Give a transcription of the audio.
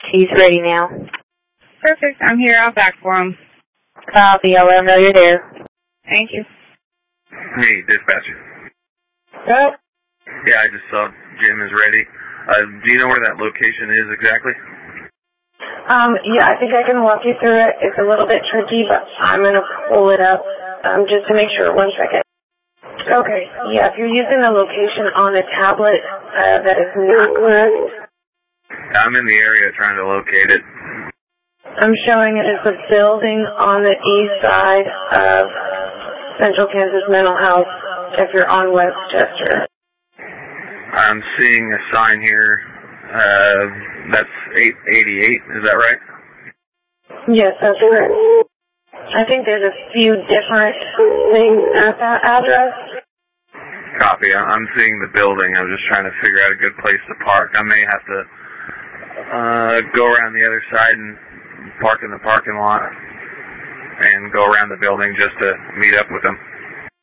He's ready now. Perfect. I'm here. I'll back for him. Copy. I'll let him know you're there. Thank you. Hey, dispatcher. Well, Yeah, I just saw Jim is ready. Do you know where that location is exactly? yeah, I think I can walk you through it. It's a little bit tricky, but I'm going to pull it up just to make sure. 1 second. Okay, yeah, if you're using the location on the tablet, that is not correct. I'm in the area trying to locate it. I'm showing it as a building on the east side of Central Kansas Mental Health if you're on Westchester. I'm seeing a sign here. That's 888, is that right? Yes, that's correct. I think there's a few different things at that address. Copy. I'm seeing the building. I'm just trying to figure out a good place to park. I may have to go around the other side and park in the parking lot and go around the building just to meet up with them.